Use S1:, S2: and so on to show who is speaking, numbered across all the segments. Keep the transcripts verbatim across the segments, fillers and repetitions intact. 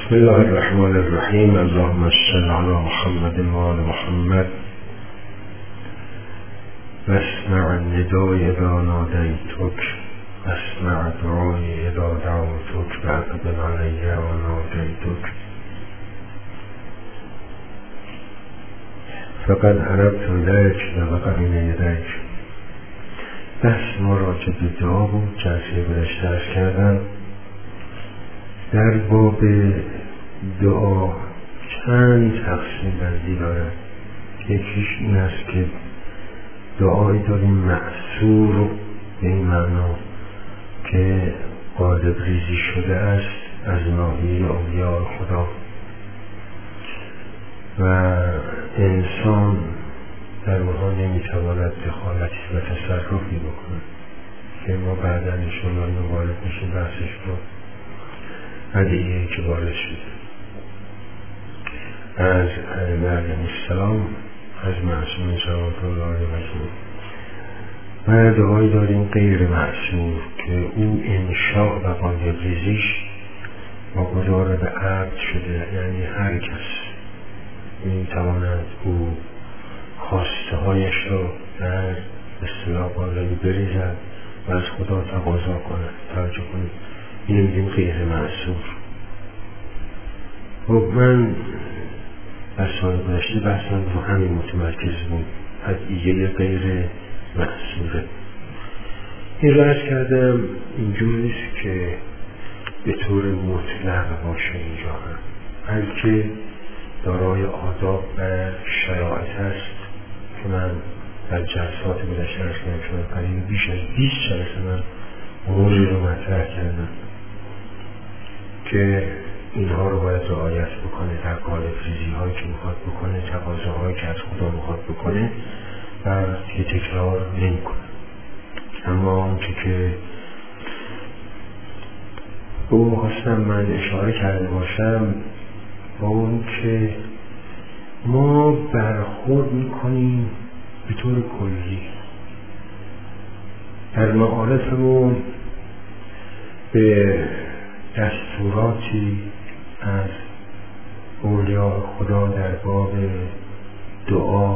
S1: بسم الله الرحمن الرحیم. اللهم صل علی محمد و آل محمد. واسمع ندای اذا نادیتک، واسمع دعای اذا دعوتک، واقبل علی و نادیتک. فقد عرفت لک و قرین یدیک. بحث ما راجع به دعا بود. جلسه گذشته عرض کردم در باب دعا چند تقسیم بندی دارد. یکیش این است که دعایی داریم مأثور، به این معنا که قالب ریزی شده است از ناحیه اولیاء خدا و انسان در اونها نمیتواند دخالتی و تصرفی بکنه، که ما بعدا انشاءالله وارد میشیم بحثش رو. هدیه که وارد شده از علیه السلام، از معصوم صلوات الله علیه و دعایی داریم غیر معصور که او انشاء و قالب ریزیش واگذار به عبد شده، یعنی هر کس میتواند او خواسته هایش را در اصطلاح قالبی بریزد و از خدا تقاضا کند. توجه کنید، اینو میگیم غیر معصور. خب من در سال گذشته بحثم رو همین متمرکز بود، هدیه غیر معصوره. این رو عرض کردم اینجور نیست که به طور مطلق باشه اینجا هم، بلکه دارای آداب و شرایط است که من در جلسات گذشته عرض کردم. شما قریب بیش از بیست جلسه من موضوعی رو مطرح کردم که اینها رو باید رعایت بکنه در قالب ریزی هایی که میخواد بکنه، تقاضاهایی که از خدا میخواد بکنه و که تکرار نمی کنه. اما اون که که او خواستم من اشاره کرده باشم با اون که ما برخورد میکنیم به طور کلی در معارفمون به دستوراتی از اولیاء خدا در باب دعا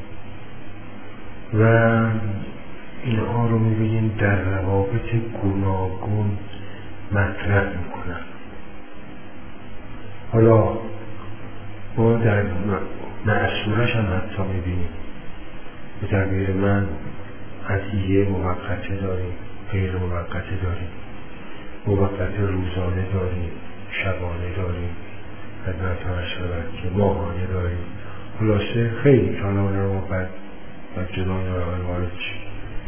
S1: و اینها رو میبینیم در روابط گوناگون مطرح میکنن. حالا ما در معصورش هم حتی میبینیم. به تعبیر من هدیه موقته داریم، غیر موقته داریم، موقت روزانه داریم، شبانه داریم، خدمت ها شود که ماهانه داریم. خلاصه خیلی کانال رو ما بعد و جدای رو وارد شد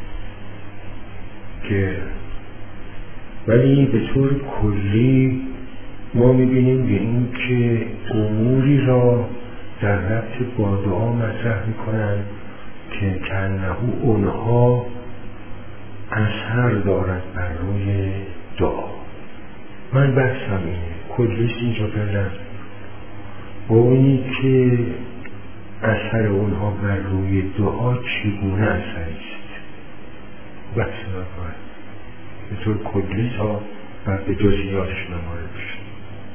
S1: که ولی به طور کلی ما میبینیم به این که اموری را در ربط با دعا مطرح میکنن که کنهو اونها اثر دارد بر روی دعا. من بحثم اینه، کلیست اینجا برن با اونی که اثر اونها بر روی دعا چگونه اثریست. بحث نکنه به طور کلیست ها و به جزئیاتش نماره بشه.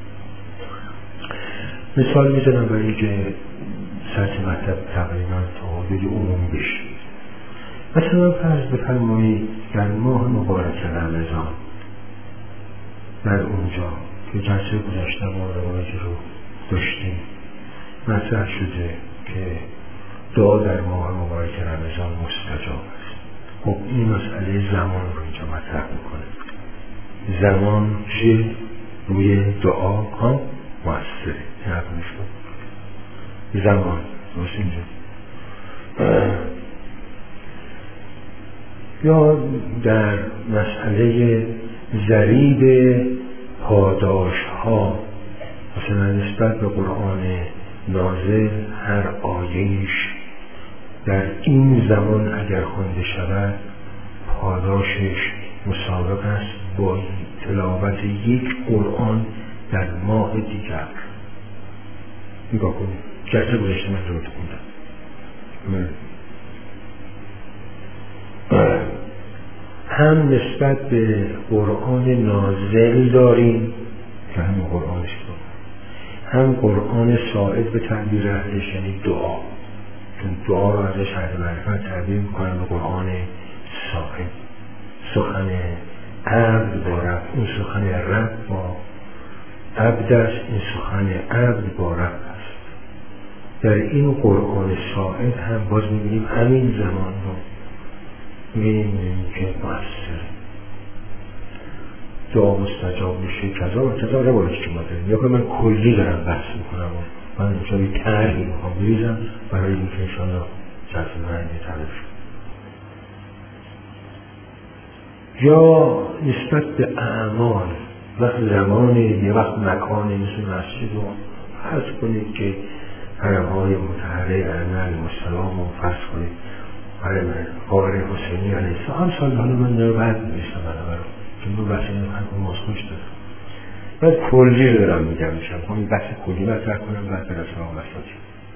S1: مثال میزنم برای اینکه سطح مطلب تقریبا تا حدود عمومی بشه. مثلا فرض بفرمایید در ماه مبارک رمضان، در اونجا که جلسه گذشته ما روایتی رو داشتیم مطرح شده که دعا در ماه مبارک رمضان مستجاب است. خب این مسئله زمان رو اینجا مطرح میکنه. زمان چه روی دعا ها مؤثره. نقل شد زمان درست اینجا یا در مسئله ضریب پاداش ها، مثلا نسبت به قرآن نازل هر آیهش در این زمان اگر خوانده شود پاداشش مسابق است با تلاوت یک قرآن در ماه دیگر. نگاه کنید، جلسه گذشته من رو خوندم. هم نسبت به قرآن نازل داریم که همین قرآن است، هم قرآن ساعد به تعبیر اهلش یعنی دعا، چون دعا رو ازش اهل معرفت تعبیر میکنن به قرآن ساعد، سخن عبد با رب، این سخن رب با عبد است، این سخن عبد با رب است. در این قرآن ساعد هم باز میبینیم همین زمان رو میبینیم که مؤثر دعا مستجاب میشه کذا و کذا روایتی که ما داریم. یا که من کلی دارم بحث میکنم و من اینجا یه طرحی میخوام بریزم برای اینکه انشاءالله جلسه برنده تعریف شد. یا نسبت به اعمال، وقت زمان یه وقت مکان مثل مسجد رو فرض کنید که حرم‌های مطهره علیه السلام رو فرض کنید حرم قائر حسینی علیه السلام سال حالا من داره بعد میشتم بنابرای که من بحث این حرم ماز خوش دارم بعد کلی رو دارم میگم میشم خواهم بحث کلی مطرح کنم بعد برای سراغ مساجد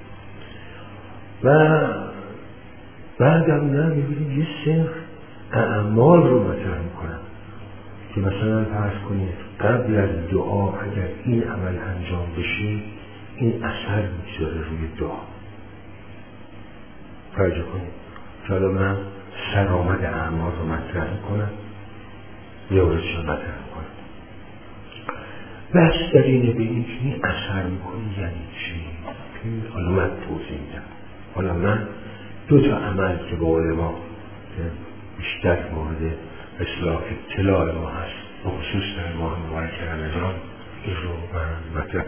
S1: و بعدم نه میبینید یه سنخ اعمال رو مطرح میکنم که مثلا فرض کنید قبل از دعا اگر این عمل انجام بشه این اثر میگذاره روی دعا. توجه کنید که حالا من سرآمد اعمال رو مطرح میکنم یا ورزش رو مطرح میکنم. بس در اینه به این که این اثر میکنی یعنی چی؟ حالا من توضیح میدم. حالا من دو تا عمل که با علما بیشتر مورد اصلاح اطلاع ما هست و خصوص در ماه مبارک رمضان این رو من مطرح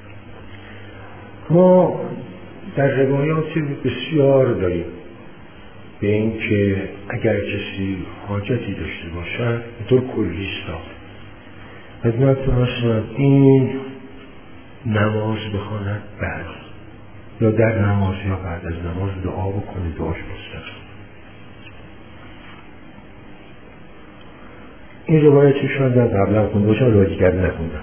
S1: ما در روایات بسیار داریم به این که اگر کسی حاجتی داشته باشد به طور کلیستا خدمتتون هستم این نماز بخواند بعد یا در نماز یا بعد از نماز دعا بکنه دعاش مستقیم. این روایتی شاید در قبلا کنده باشم روایتی دیگر نکوندم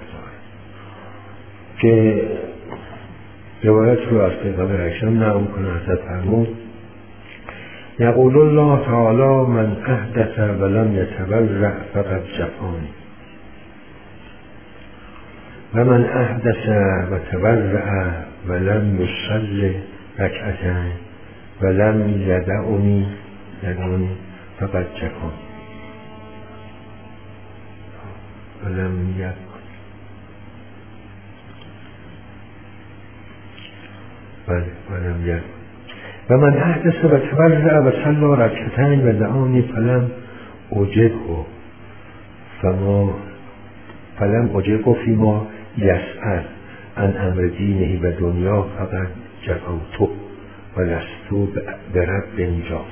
S1: که روایت رو از پیغمبر اکرم نقل کنه حضرت فرمود یقول الله تعالی من احدث ولم یتبرع فقد جفانی و من احدث و تبرع ولم یصلی رکعتین ولم یدعنی یدعنی فقد جفانی ولم یدعنی بله ولم یدعنی و من احدث و تبرع و صلی رکعتین و دعانی فلم اجبه فما فلم اجبه فیما یسأل عن امر دینه و دنیا فقط جفوته و لستو برب بنجاف.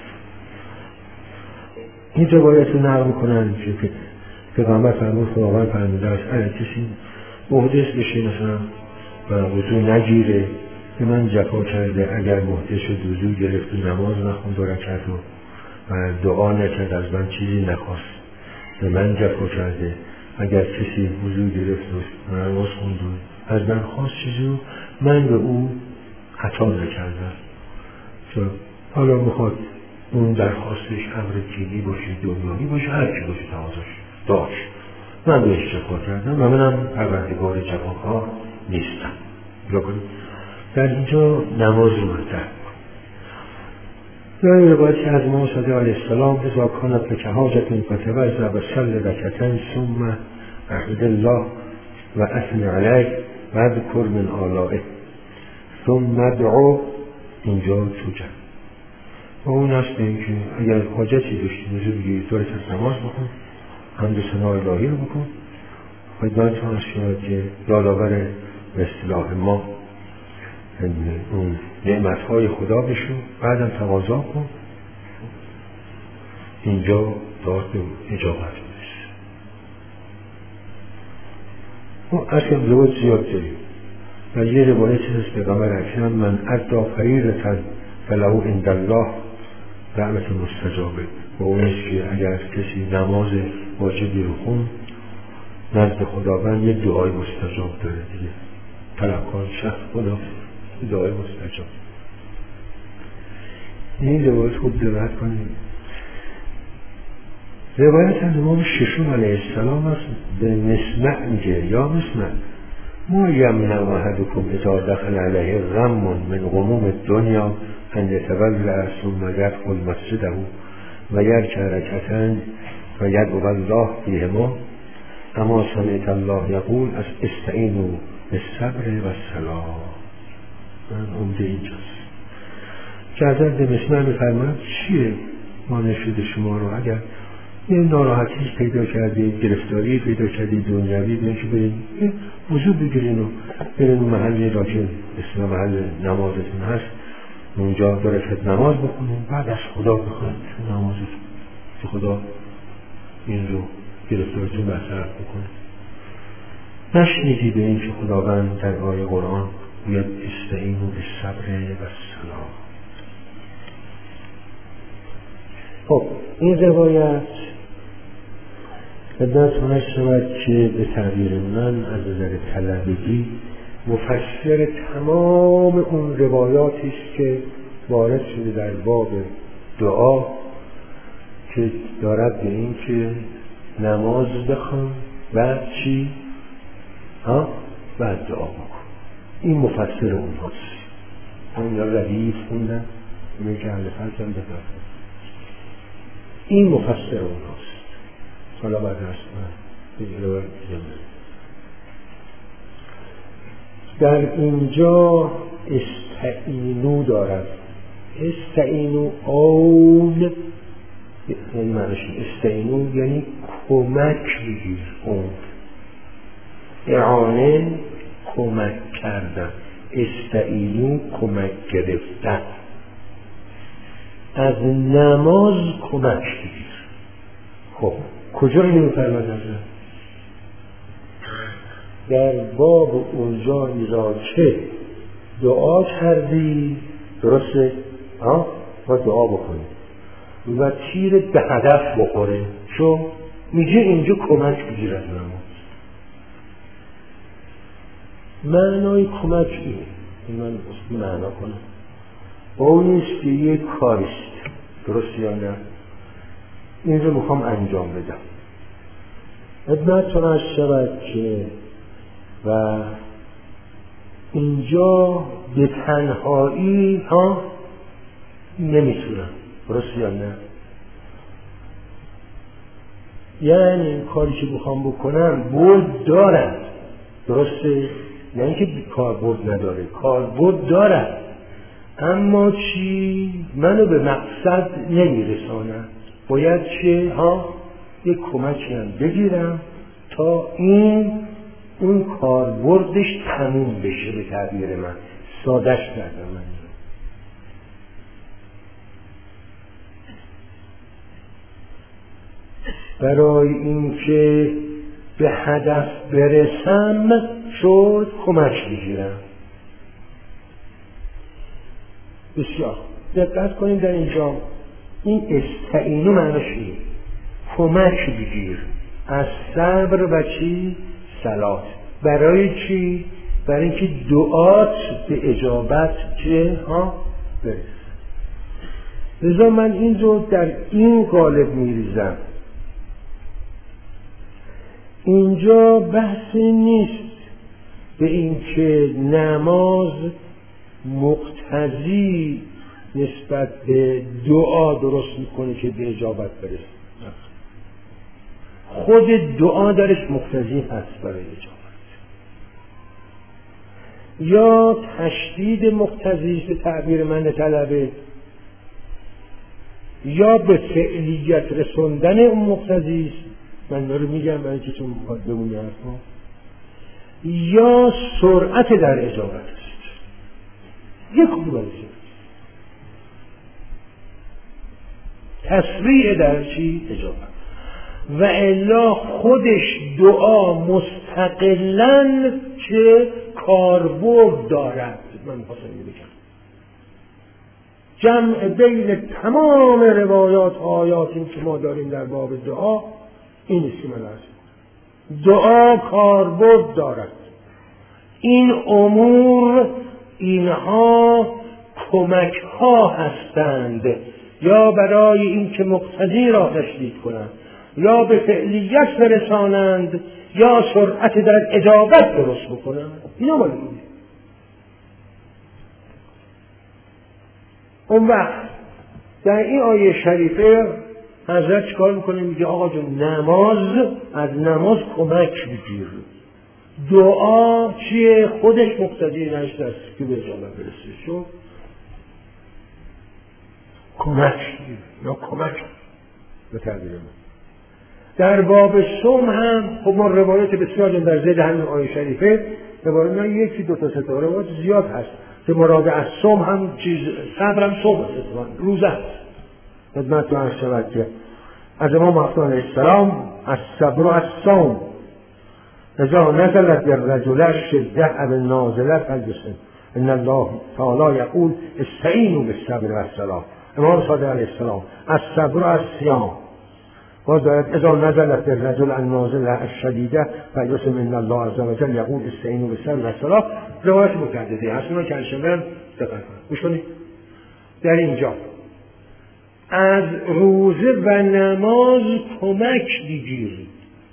S1: این روایت رو نقل میکنن که پیغمبر فرمود خداوند فرموده است اگر کسی محدث بشه مثلا و وضو نگیره که من جفا کرده، اگر محدث شد وضو گرفت و نماز نخوند و رکعت و دعا نکرد از من چیزی نخواست به من جفا کرده. اگر کسی وضو گرفت و نماز خوند و از من خواست چیزی رو من به او عطا نکردم. حالا میخواد اون درخواستش امر دینی باشه دنیایی باشه هر چی باشه تقاضاش داشت من بهش جفا کردم و منم پروردگار جفاکار نیستم. در اینجا نماز رو مطرح در این روایتی از امام صادق علیه السلام اذا کانت لک حاجة فتوضأ و صلی رکعتین ثم احمد الله و اثنی علیه و اذکر من آلائه ثم ادعو اینجا توجه و اون است این که اگر حاجتی داشتی نزو بگیری دورت از نماز بکن حمد ثنا الهی رو بکن خدمتتون هست که یادآور به اصطلاح ما اون نعمتهای خدا بشو بعدم تقاضا کن اینجا داد به اجابت بشه. ما اصلا روایت زیاد داریم و یه روایتی هست پیغمبر اکرم من ادعا فریضة فله عند الله دعوت مستجابه و اون است که اگر کسی نماز واجبی رو خون نزد خداوند یه دعای مستجاب داره دیگه طلبکار شخص خدا دعای مستجاب. این روایت خوب دقت کنید. روایت از امام ششم علیه السلام است به مسمع میگه یا مسمع ما یمنع احدکم اذا دخل علیه غم من غموم الدنیا ان یتولى ثم یدخل مسجده و یرکع رکعتین و یدعو الله فیهما اما سمعت الله یقول استعینوا بالصبر والصلاة. من عمده اینجاست که حضرت مسیح می‌فرماید چیه مانع شده شما رو اگر یه ناراحتی پیدا کردید، گرفتاری پیدا کردید دنیوی، بیان که برید وضو بگیرین و برین اون محلی را که اسم محل نمازتون هست اونجا دو رکعت نماز بخونین، بعد از خدا بخونین نمازتون که خدا این رو گرفتاریتون برطرف بکنه. نشنیدی به این که خداوند در آیه قرآن بیاد استعینوا بالصبر والصلاة. خب این روایت خدمتتون شود که به تعبیر من از نظر طلبگی مفسر تمام اون روایاتی است که وارد شده در باب دعا که دارد به این که نماز بخوان بعد چی؟ ها؟ بعد دعا بکن. این مفسر اون هست. اون یا ردیف خوندن اونه که اهل فلسفه هم بفرد این مفسر اون هست. حالا بعد هست در اینجا استعینو دارد. استعینو اون یعنی معنیش استعینو یعنی کمک بگیر. اون اعانه کمک کردن، استعینو کمک گرفتن. از نماز کمک بگیر. خب کجا اینو می‌فرماید؟ در باب اونجایی را که دعا کردی درسته؟ ها؟ و دعا بکنی و تیر به هدف بخوره چون میگه اینجا کمک بگیر از نماز. معنای کمک اینه من اسم معنا کنم اون نیست که یک کاریست درست یا نه این رو میخوام انجام بدم خدمتتون عرض شود که و اینجا به تنهایی ها نمیتونم درست یا نه یعنی این کاری که بخوام بکنم بود دارد درسته نه اینکه کاربرد نداره کاربرد دارد اما چی منو به مقصد نمیرساند باید چه ها یک کمکی هم بگیرم تا این اون کاربردش تموم بشه به تعبیر من سادش کردم من برای اینکه به هدف برسم شد کمک بگیرم. بسیار دقت کنید در اینجا این استعینو معنیش اینه کمک بگیر از صبر و چی؟ صلات. برای چی؟ برای اینکه دعات به اجابت چه ها برسه. لذا من این رو در این قالب میریزم. اینجا بحثی نیست به اینکه نماز مقتضی نسبت به دعا درست میکنه که به اجابت برسه. خود دعا درش مقتضی هست برای اجابت یا تشدید مقتضی به تعبیر من طلبه یا به فعلیت رسوندن اون مقتضی است. من دارم میگم برای که چون میخواد بمونی حرفا یا سرعت در اجابت است. یک کدوم تسریع در چی؟ اجابت. و الا خودش دعا مستقلاً چه کاربرد دارد. من میخواستم اینو بگم جمع بین تمام روایات و آیاتی که ما داریم در باب دعا این است که من هست دعا کاربرد دارد. این امور اینها کمک ها هستند یا برای این که مقتضی را تشدید کنند یا به فعلیت برسانند یا سرعت در اجابت درست بکنن. اینا مال اینه. اون وقت در این آیه شریفه حضرت چیکار میکنه؟ میگه آقا جون نماز، از نماز کمک بگیر. دعا چیه؟ خودش مقتضی نشت است که به اجابت برسه. شو کمک بگیر یا کمک به تعبیر من. در باب صوم هم خب ما روایت بسیار در ضد همین آیه شریفه روایت نه یکی دو تا سه تا روایت زیاد هست که مراد از صوم هم چیز صبر هم صوم است، روزه است. خدمتتون عرض شود که از امام مهدی علیه السلام الصبر الصوم اذا نزلت بالرجل الشدة بالنازله فليصم ان الله تعالی یقول استعینوا بالصبر والصلاة. امام صادق علیه السلام الصبر الصیام باز دارد اذا نزلت بالرجل النازله الشدیده فليصم ان الله عز وجل یقول استعینوا بالصبر والصلاة. روایت متعدده هست، اونها که انشاءالله دقت کنید. گوش کنید. در اینجا از روزه و نماز کمک بگیرید.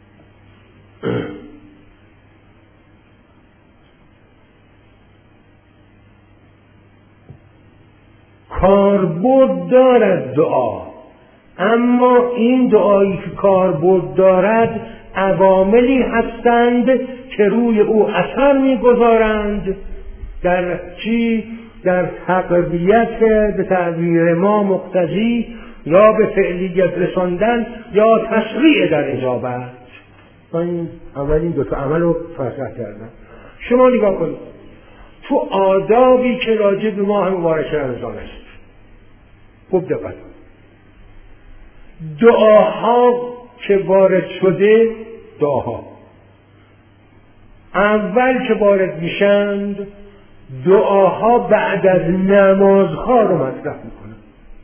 S1: کاربرد دارد دعا، اما این دعایی که کاربرد دارد عواملی هستند که روی او اثر میگذارند. در چی؟ در تقویت به تعبیر ما مقتضی یا به فعلیت رساندن یا تسریع در اجابت. من اولین دو تا عمل رو فرصت کردم. شما نگاه کنید تو آدابی که راجع به ماه مبارک رمضان است خوب دقت کنید. دعاها که وارد شده، دعاها اول که وارد میشند دعاها بعد از نمازها رو مطرح میکنن.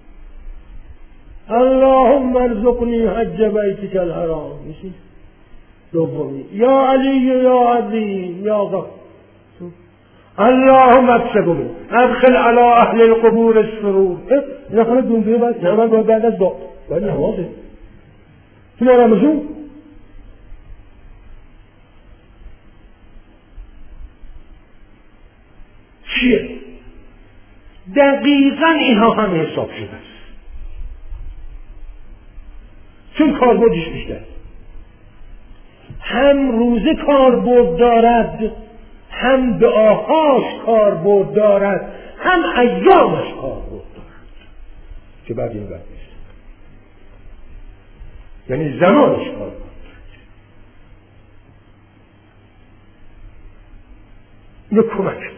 S1: اللهم ارزقنی حج بیتک الحرام، میشه دومی یا علی یا عظیم یا غفور. اللهم ادخل ادخل علی اهل القبور السرور. نخونه دونگه بعد نماز بعد از دعا بعد نمازه تو رمضان. چیه؟ دقیقا اینها هم حساب شده است چون کاربردش بیشتر. هم روزه کاربرد دارد، هم دعاهاش کاربرد دارد، هم ایامش کاربرد دارد که بعد این بعد نیست، یعنی زمانش کاربرد دارد. اینو کمک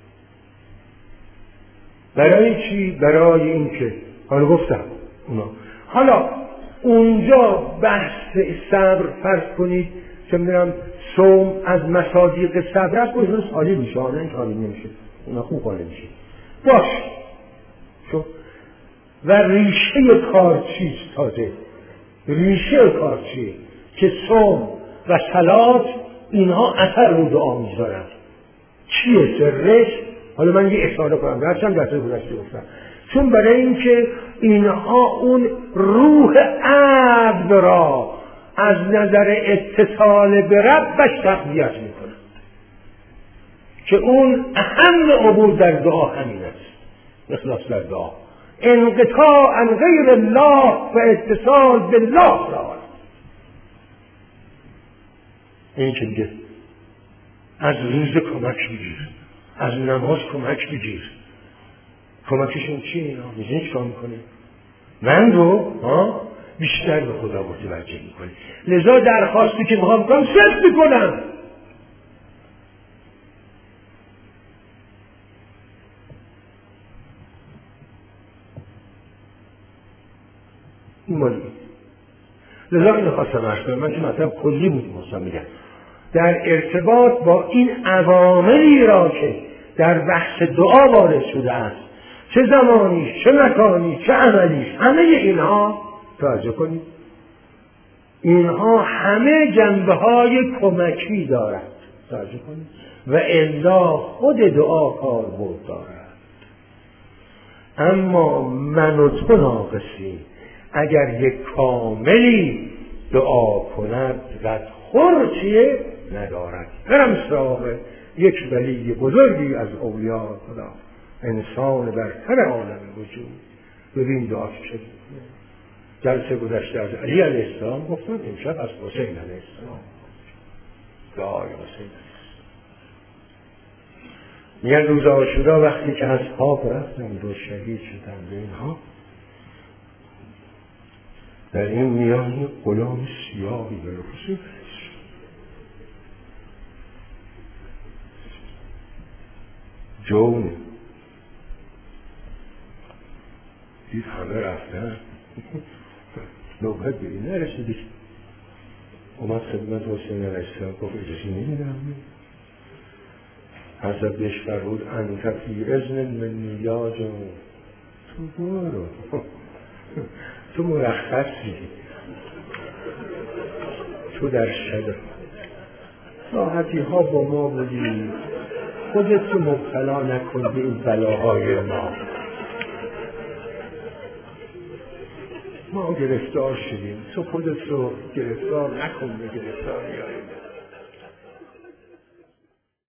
S1: برای چی؟ برای این که حالا گفتم اونا حالا اونجا بحث صبر فرض کنید چه میدونم صوم از مصادیق صبر است، کجاست حالی میشه، حالا حالی نمیشه، اونا خوب حالی میشه باش شو. و ریشه کار چیست؟ تازه ریشه کار چیه؟ که صوم و صلات اینها اثر رو دعا میذارن. چیه سرش؟ حالا من یه اشاره کنم درستم در طور گذشته گفتم چون برای اینکه اینها اون روح عبد را از نظر اتصال به ربش تقویت میکنند که اون اهم امور در دعا همین است، اخلاص در دعا، انقطاع عن غیر الله و اتصال بالله را. این که میگه از روزه کمک بگیر، از نماز کمک بگیر. کمکشون چیه اینا؟ میزنی چکار میکنه؟ من رو ها بیشتر به خدا متوجه میکنه. لذا درخواستی که میخوام کنم صرف میکنم. این مالی لذا اینو خواستم عرض کنم. من که مطلب کلی بود مستم میگم در ارتباط با این عواملی را که در بحث دعا وارد شده است، چه زمانی، چه مکانی، چه عملیش، همه اینها توجه کنید، اینها همه جنبه های کمکی دارد، توجه کنید، و الا خود دعا کاربرد دارد. اما من و تو ناقصی، اگر یک کاملی دعا کند قد خرچیه ندارد. برم سراغ یک ولی بزرگی از اولیاء خدا، انسان برتر عالم وجود. ببین دعا شد. جلسه گذشته از علی علیه السلام گفتم، امشب از حسین علیه السلام دعای حسین. میگن روز عاشورا وقتی که از خواب رفتند و شهید شدند به اینها، در این میان غلام سیاهی به حسین جون دید همه رفتن، نوبت به این نرسیدی. اومد خدمت حسین علیه السلام گفت اجازه نمیدم. حضرت بهش فرمود انت فی اذن منی یا جون، تو برو، تو مرخصی، تو در شب راحتی ها با ما بودی، خودت رو مبتلا نکن به این بلاهای ما. ما گرفتار شدیم، تو خودت رو گرفتار نکن به گرفتاری های ما.